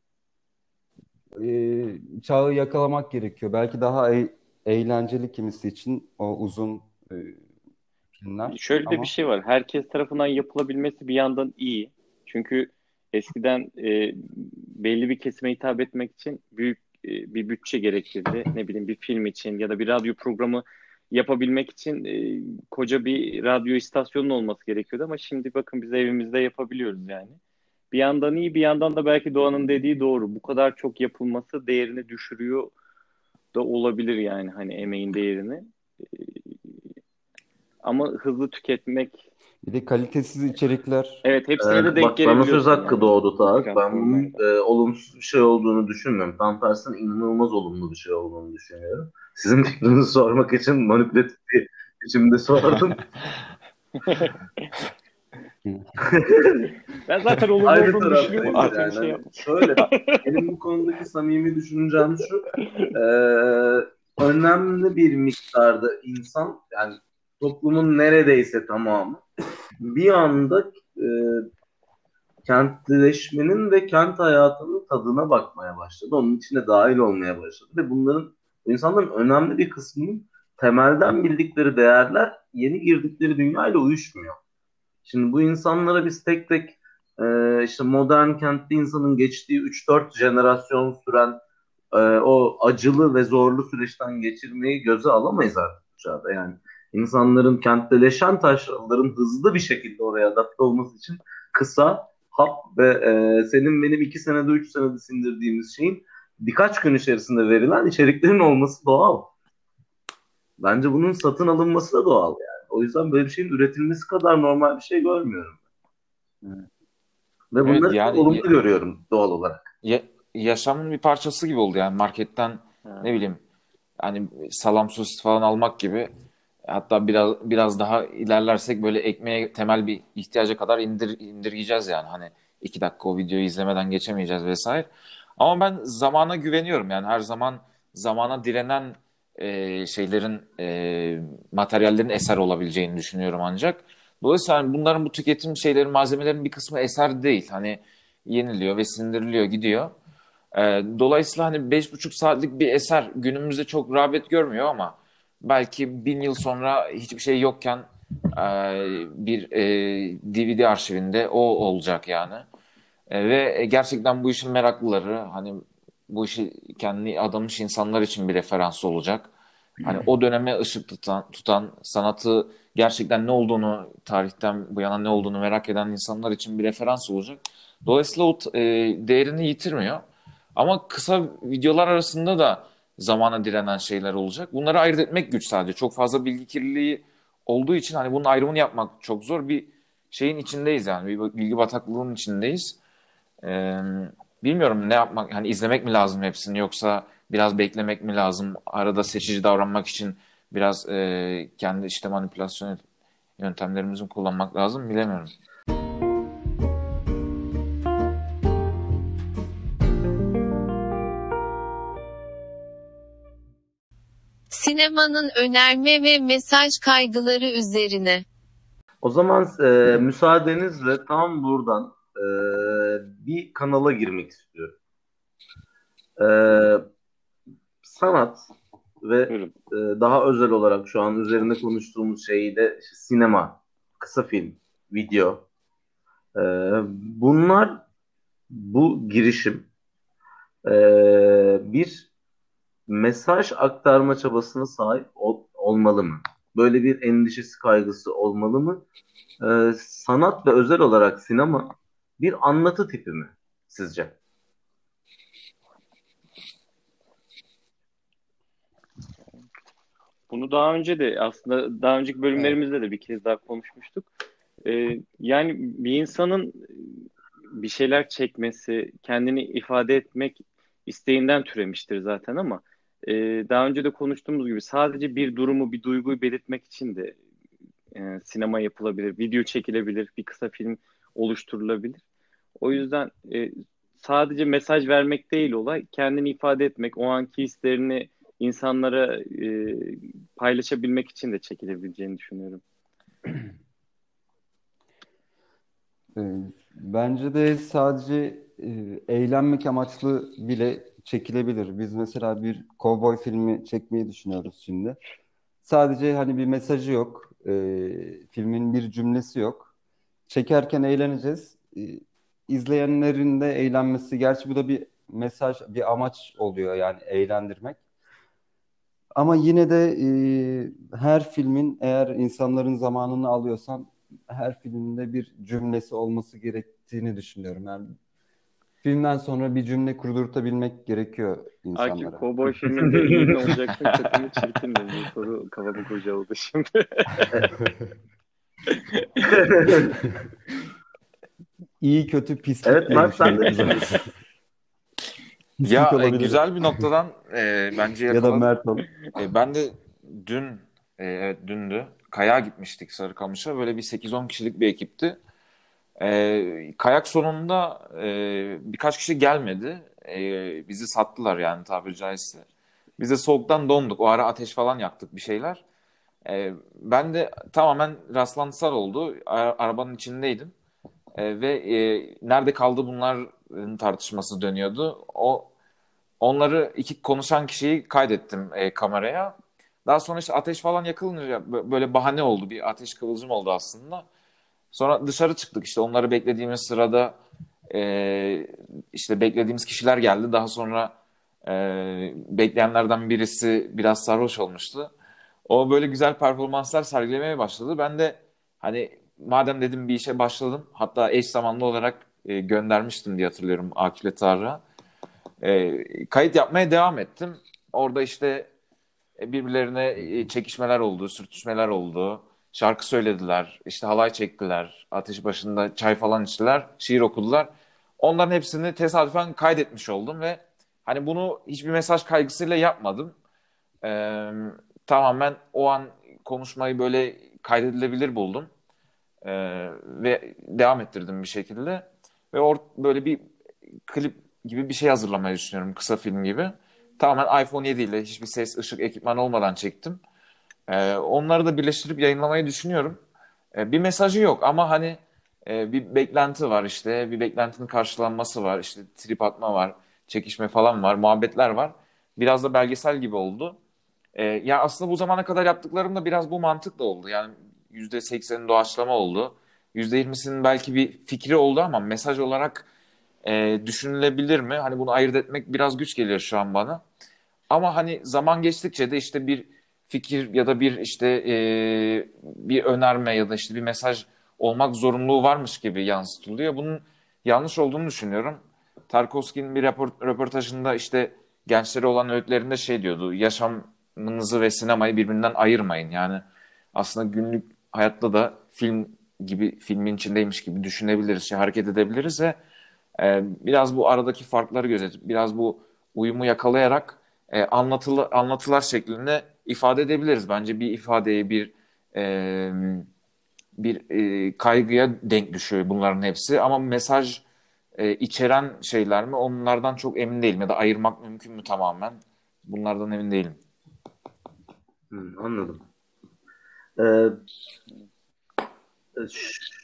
e, çağı yakalamak gerekiyor. Belki daha e- eğlenceli kimisi için o uzun e, filmler şöyle de bir ama şey var. Herkes tarafından yapılabilmesi bir yandan iyi. Çünkü eskiden e, belli bir kesime hitap etmek için büyük e, bir bütçe gerektirdi. Ne bileyim bir film için ya da bir radyo programı yapabilmek için e, koca bir radyo istasyonun olması gerekiyordu ama şimdi bakın biz evimizde yapabiliyoruz yani. Bir yandan iyi, bir yandan da belki Doğan'ın dediği doğru. Bu kadar çok yapılması değerini düşürüyor da olabilir yani hani emeğin değerini. Ama hızlı tüketmek, bir de kalitesiz içerikler. evet hepsine de Ee, denk bak bana söz gelebiliyorsun hakkı yani doğdu bu Tarık. Ben bunun platformlarda. e, olumsuz bir şey olduğunu düşünmüyorum. Tam tersine inanılmaz olumlu bir şey olduğunu düşünüyorum. Sizin fikrinizi sormak için manipülatif bir biçimde sordum. Ben zaten olumlu Aynı olduğunu düşünüyorum taraftayız ama seni yani. şey Hani yapma. şöyle, benim bu konudaki samimi düşüncem şu. e, Önemli bir miktarda insan, yani toplumun neredeyse tamamı bir anda e, kentleşmenin ve kent hayatının tadına bakmaya başladı. Onun içine dahil olmaya başladı. Ve bunların, bu insanların önemli bir kısmının temelden bildikleri değerler yeni girdikleri dünyayla uyuşmuyor. Şimdi bu insanlara biz tek tek e, işte modern kentte insanın geçtiği üç dört jenerasyon süren e, o acılı ve zorlu süreçten geçirmeyi göze alamayız artık bu çağda. Yani insanların kentteleşen taşraların hızlı bir şekilde oraya adapte olması için kısa, hap ve e, senin benim iki senede üç senede sindirdiğimiz şeyin birkaç gün içerisinde verilen içeriklerin olması doğal. Bence bunun satın alınması da doğal yani. O yüzden böyle bir şeyin üretilmesi kadar normal bir şey görmüyorum. Ve evet bunları çok yani olumlu ya- görüyorum doğal olarak. ya- yaşamın bir parçası gibi oldu yani marketten Ha. ne bileyim hani salam sosis falan almak gibi, hatta biraz biraz daha ilerlersek böyle ekmeğe temel bir ihtiyaca kadar indir, indirgeyeceğiz yani hani iki dakika o videoyu izlemeden geçemeyeceğiz vesaire. Ama ben zamana güveniyorum yani her zaman zamana direnen e, şeylerin e, materyallerin eser olabileceğini düşünüyorum ancak. Dolayısıyla hani bunların bu tüketim şeylerin malzemelerin bir kısmı eser değil. Hani yeniliyor ve sindiriliyor gidiyor. E, dolayısıyla hani beş buçuk saatlik bir eser günümüzde çok rağbet görmüyor ama belki bin yıl sonra hiçbir şey yokken e, bir e, D V D arşivinde o olacak yani. E, ve gerçekten bu işin meraklıları hani bu işi kendini adamış insanlar için bir referans olacak. Hani o döneme ışık tutan, tutan sanatı gerçekten ne olduğunu, tarihten bu yana ne olduğunu merak eden insanlar için bir referans olacak. Dolayısıyla o e, değerini yitirmiyor. Ama kısa videolar arasında da zamana direnen şeyler olacak. Bunları ayırt etmek güç sadece. Çok fazla bilgi kirliliği olduğu için hani bunun ayrımını yapmak çok zor. Bir şeyin içindeyiz yani. Bir bilgi bataklığının içindeyiz. Ee, bilmiyorum ne yapmak, hani izlemek mi lazım hepsini yoksa biraz beklemek mi lazım? Arada seçici davranmak için biraz e, kendi işte manipülasyon yöntemlerimizi kullanmak lazım, bilemiyorum. Sinemanın önerme ve mesaj kaygıları üzerine. O zaman e, müsaadenizle tam buradan e, bir kanala girmek istiyorum. E, sanat ve Buyurun. e, daha özel olarak şu an üzerinde konuştuğumuz şeyi de işte sinema, kısa film, video. E, bunlar bu girişim e, bir mesaj aktarma çabasına sahip ol- olmalı mı? Böyle bir endişesi, kaygısı olmalı mı? Ee, sanat ve özel olarak sinema bir anlatı tipi mi sizce? Bunu daha önce de aslında daha önceki bölümlerimizde de bir kez daha konuşmuştuk. Ee, yani bir insanın bir şeyler çekmesi, kendini ifade etmek isteğinden türemiştir zaten ama e, daha önce de konuştuğumuz gibi sadece bir durumu, bir duyguyu belirtmek için de e, sinema yapılabilir, video çekilebilir, bir kısa film oluşturulabilir. O yüzden e, sadece mesaj vermek değil olay, kendini ifade etmek, o anki hislerini insanlara e, paylaşabilmek için de çekilebileceğini düşünüyorum. Ee, Bence de sadece e, eğlenmek amaçlı bile çekilebilir. Biz mesela bir kovboy filmi çekmeyi düşünüyoruz şimdi. Sadece hani bir mesajı yok, e, filmin bir cümlesi yok. Çekerken eğleneceğiz. E, izleyenlerin de eğlenmesi. Gerçi bu da bir mesaj, bir amaç oluyor yani eğlendirmek. Ama yine de e, her filmin eğer insanların zamanını alıyorsan her filminde bir cümlesi olması gerektiğini düşünüyorum. Yani filmden sonra bir cümle kurdurtabilmek gerekiyor Akif, insanlara. Cowboy filminde iyi mi olacaksın, kötü mü, çirkin mi? Bu soru kafamı kurcaladı şimdi. İyi kötü pislik Evet diye Mert, sen ne düşünüyorum zaten. düşünüyorsun? Pislik Ya e, olabilir güzel bir noktadan e, bence ya da yakaladık. Mert ol. E, ben de dün, e, evet dündü, Kayağa gitmiştik Sarıkamış'a. Böyle bir sekiz on kişilik bir ekipti. E, kayak sonunda e, birkaç kişi gelmedi. E, bizi sattılar yani tabiri caizse. Biz de soğuktan donduk. O ara ateş falan yaktık bir şeyler. E, ben de tamamen rastlantısal oldu. A- arabanın içindeydim. E, ve e, nerede kaldı bunların tartışması dönüyordu. O Onları iki konuşan kişiyi kaydettim e, kameraya. Daha sonra işte ateş falan yakılınca bö- böyle bahane oldu. Bir ateş kıvılcım oldu aslında. Sonra dışarı çıktık işte onları beklediğimiz sırada e, işte beklediğimiz kişiler geldi. Daha sonra e, bekleyenlerden birisi biraz sarhoş olmuştu. O böyle güzel performanslar sergilemeye başladı. Ben de hani madem dedim bir işe başladım. Hatta eş zamanlı olarak e, göndermiştim diye hatırlıyorum Akif'le Tarık'a. E, kayıt yapmaya devam ettim. Orada işte birbirlerine e, çekişmeler oldu, sürtüşmeler oldu. Şarkı söylediler, işte halay çektiler, ateş başında çay falan içtiler, şiir okudular. Onların hepsini tesadüfen kaydetmiş oldum ve hani bunu hiçbir mesaj kaygısıyla yapmadım. Ee, tamamen o an konuşmayı böyle kaydedilebilir buldum. Ee, ve devam ettirdim bir şekilde. Ve or böyle bir klip gibi bir şey hazırlamayı düşünüyorum. Kısa film gibi. Tamamen iPhone yedi ile hiçbir ses, ışık, ekipman olmadan çektim. Ee, onları da birleştirip yayınlamayı düşünüyorum. Ee, bir mesajı yok ama hani e, bir beklenti var işte. Bir beklentinin karşılanması var. İşte trip atma var. Çekişme falan var. Muhabbetler var. Biraz da belgesel gibi oldu. Ee, ya aslında bu zamana kadar yaptıklarım da biraz bu mantıkla oldu. Yani yüzde seksenin doğaçlama oldu. yüzde yirmisinin belki bir fikri oldu ama mesaj olarak e, düşünülebilir mi? Hani bunu ayırt etmek biraz güç geliyor şu an bana. Ama hani zaman geçtikçe de işte bir fikir ya da bir işte e, bir önerme ya da işte bir mesaj olmak zorunluluğu varmış gibi yansıtılıyor. Bunun yanlış olduğunu düşünüyorum. Tarkovski'nin bir rapor- röportajında işte gençlere olan öğütlerinde şey diyordu. Yaşamınızı ve sinemayı birbirinden ayırmayın. Yani aslında günlük hayatta da film gibi filmin içindeymiş gibi düşünebiliriz, şey, hareket edebiliriz ve e, biraz bu aradaki farkları gözetip biraz bu uyumu yakalayarak e, anlatılı anlatılar şeklinde ifade edebiliriz. Bence bir ifadeye bir e, bir e, kaygıya denk düşüyor bunların hepsi ama mesaj e, içeren şeyler mi onlardan çok emin değilim ya da ayırmak mümkün mü tamamen bunlardan emin değilim. Hmm, anladım. Ee, ş-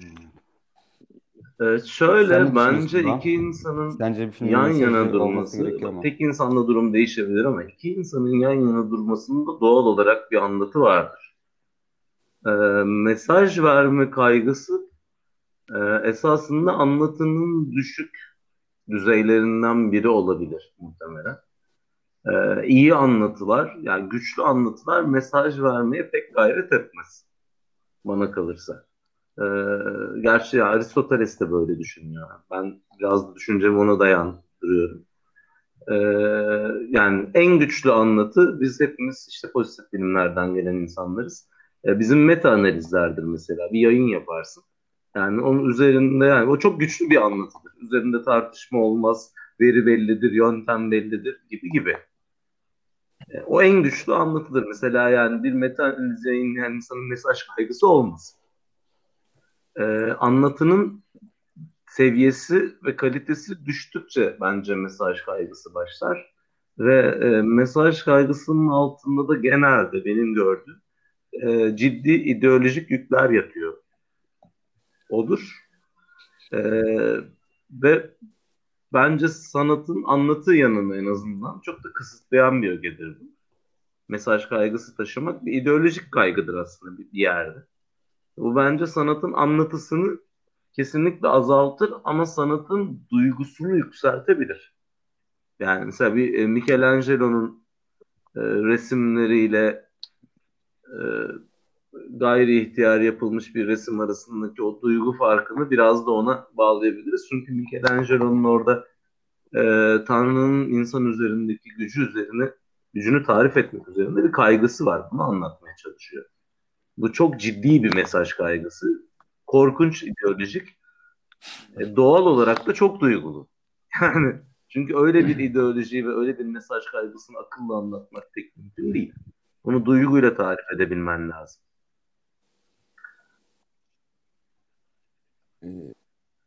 e, Sen şöyle ne düşünüyorsun bence Doğan? iki insanın Sence bir filmin yan yana mesajı olması durması, gerekiyor bak mu? tek insanla durum değişebilir ama iki insanın yan yana durmasında doğal olarak bir anlatı vardır. Ee, mesaj verme kaygısı e, esasında anlatının düşük düzeylerinden biri olabilir muhtemelen. Ee, iyi anlatılar, yani güçlü anlatılar mesaj vermeye pek gayret etmez bana kalırsa. Ee, gerçi ya Aristoteles de böyle düşünüyor. Ben biraz da düşüncemi ona dayandırıyorum. Ee, yani en güçlü anlatı biz hepimiz işte pozitif bilimlerden gelen insanlarız. Ee, bizim meta analizlerdir mesela. Bir yayın yaparsın. Yani onun üzerinde yani o çok güçlü bir anlatıdır. Üzerinde tartışma olmaz, veri bellidir, yöntem bellidir gibi gibi. Ee, o en güçlü anlatıdır. Mesela yani bir meta analiz yayınlayan insanın mesaj kaygısı olmaz. Ee, anlatının seviyesi ve kalitesi düştükçe bence mesaj kaygısı başlar. Ve e, mesaj kaygısının altında da genelde benim gördüğüm e, ciddi ideolojik yükler yatıyor. Odur. E, ve bence sanatın anlatı yanını en azından çok da kısıtlayan bir ögedir bu. Mesaj kaygısı taşımak bir ideolojik kaygıdır aslında bir bir yerde. Bu bence sanatın anlatısını kesinlikle azaltır ama sanatın duygusunu yükseltebilir. Yani mesela bir e, Michelangelo'nun e, resimleriyle e, gayri ihtiyar yapılmış bir resim arasındaki o duygu farkını biraz da ona bağlayabiliriz. Çünkü Michelangelo'nun orada e, Tanrı'nın insan üzerindeki gücü üzerine gücünü tarif etmek üzerinde bir kaygısı var. Bunu anlatmaya çalışıyor. Bu çok ciddi bir mesaj kaygısı. Korkunç ideolojik. E, doğal olarak da çok duygulu. Yani çünkü öyle bir ideolojiyi ve öyle bir mesaj kaygısını akılla anlatmak pek mümkün değil. Onu duyguyla tarif edebilmen lazım. Ee,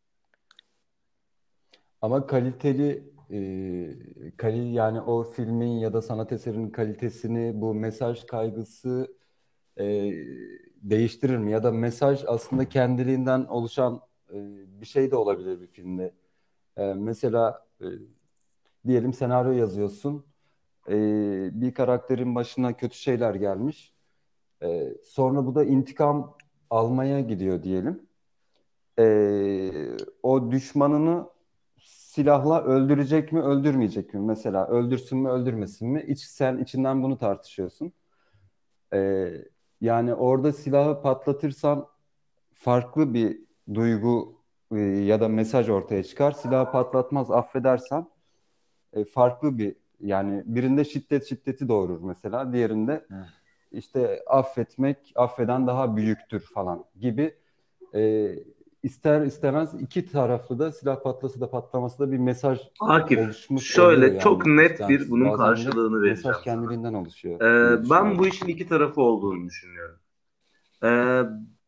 Ama kaliteli e, kali yani o filmin ya da sanat eserinin kalitesini bu mesaj kaygısı e, değiştirir mi? Ya da mesaj aslında kendiliğinden oluşan e, bir şey de olabilir bir filmde. E, mesela e, diyelim senaryo yazıyorsun. E, bir karakterin başına kötü şeyler gelmiş. E, sonra bu da intikam almaya gidiyor diyelim. E, o düşmanını silahla öldürecek mi, öldürmeyecek mi? Mesela öldürsün mü, öldürmesin mi? İç, sen içinden bunu tartışıyorsun. E, yani orada silahı patlatırsan farklı bir duygu e, ya da mesaj ortaya çıkar. Silahı patlatmaz, affedersen e, farklı bir yani birinde şiddet şiddeti doğurur mesela. Diğerinde Hı. işte affetmek affeden daha büyüktür falan gibi e, ister istemez iki taraflı da silah patlası da patlaması da bir mesaj Akif, oluşmuş oluyor şöyle çok yani. net Yani bir bunun bazen de karşılığını mesaj vereceğim sana. kendiliğinden oluşuyor diye Ee, ben bu düşünüyorum. işin iki tarafı olduğunu düşünüyorum. Ee,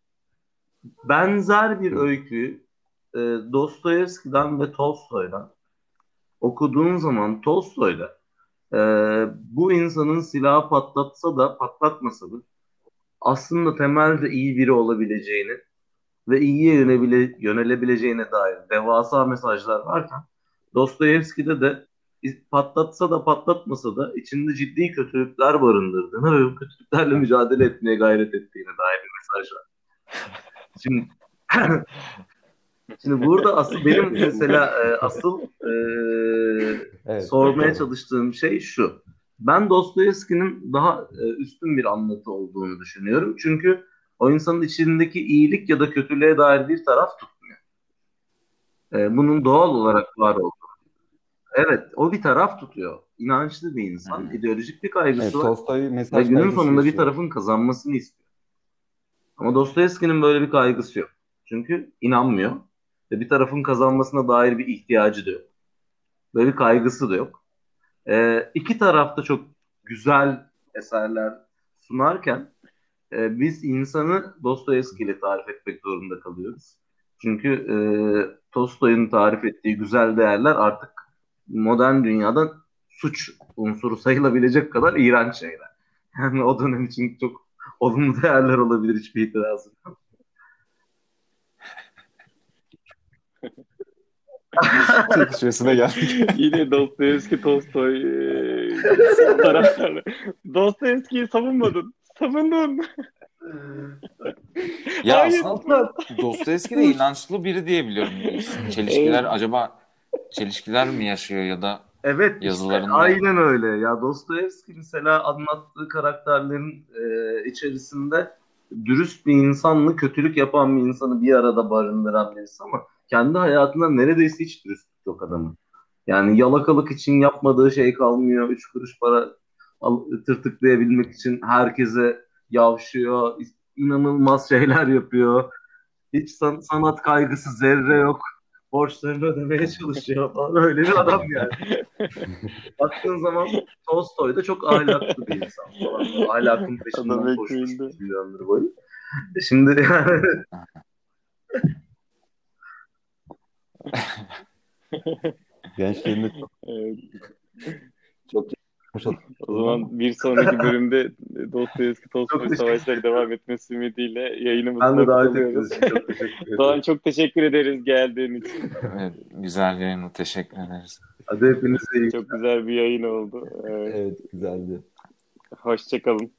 benzer bir Hı. öyküyü e, Dostoyevski'den ve Tolstoy'dan okuduğun zaman Tolstoy'da e, bu insanın silahı patlatsa da patlatmasa da aslında temelde iyi biri olabileceğini ve iyiye yönebile, yönelebileceğine dair devasa mesajlar varken Dostoyevski'de de patlatsa da patlatmasa da içinde ciddi kötülükler barındırdığını ve bu kötülüklerle mücadele etmeye gayret ettiğine dair bir mesaj var. Şimdi Şimdi burada asıl benim mesela e, asıl e, Evet, sormaya doğru. çalıştığım şey şu. Ben Dostoyevski'nin daha e, üstün bir anlatı olduğunu düşünüyorum. Çünkü o insanın içindeki iyilik ya da kötülüğe dair bir taraf tutmuyor. E, bunun doğal olarak var olduğu. Evet, o bir taraf tutuyor. İnançlı bir insan, Hı. ideolojik bir kaygısı Evet, var Tolstoy ve mesaj günün kaygısı sonunda bir yaşıyor. tarafın kazanmasını istiyor. Ama Dostoyevski'nin böyle bir kaygısı yok. Çünkü inanmıyor. Ve bir tarafın kazanmasına dair bir ihtiyacı da yok. Böyle bir kaygısı da yok. Ee, iki tarafta çok güzel eserler sunarken e, biz insanı Dostoyevski ile tarif etmek zorunda kalıyoruz. Çünkü e, Tolstoy'un tarif ettiği güzel değerler artık modern dünyada suç unsuru sayılabilecek kadar iğrenç şeyler. Yani o dönem için çok olumlu değerler olabilir, hiçbir itirazım yok. Çatışmasına geldik. Yine Dostoyevski, Tolstoy e, taraftarı. Dostoyevski'yi savunmadın. Savundun. Ya Hayır. aslında Dostoyevski de inançlı biri diye biliyorum. Çelişkiler acaba çelişkiler mi yaşıyor ya da Evet, işte yazılarında? aynen öyle. Ya Dostoyevski mesela anlattığı karakterlerin e, içerisinde dürüst bir insanla kötülük yapan bir insanı bir arada barındıran birisi ama kendi hayatında neredeyse hiç dürüstlük yok adamın. Yani yalakalık için yapmadığı şey kalmıyor. Üç kuruş para al, tırtıklayabilmek için herkese yavşıyor. İnanılmaz şeyler yapıyor. Hiç san- sanat kaygısı zerre yok. Borçlarını ödemeye çalışıyor falan. Öyle bir adam yani. Baktığın zaman Tolstoy da çok ahlaklı bir insan falan. O ahlakın peşinden Adam koşmuş ekmeğinde. bir ömür boyu. E Şimdi yani Gençliğinde çok Evet. çok hoş O hatırlıyorum ama zaman bir sonraki bölümde Dostoyevski çok Tolstoy teşekkür savaşları devam etmesi ümidiyle yayınımızı Ben de davet noktalıyoruz. ettiğiniz için çok teşekkür ederim. Doğan, çok teşekkür ederiz geldiğin için. Evet, güzel yayını teşekkür ederiz. Hadi hepinize iyi Çok güzel bir yayın oldu. Evet. evet güzeldi. Hoşça kalın.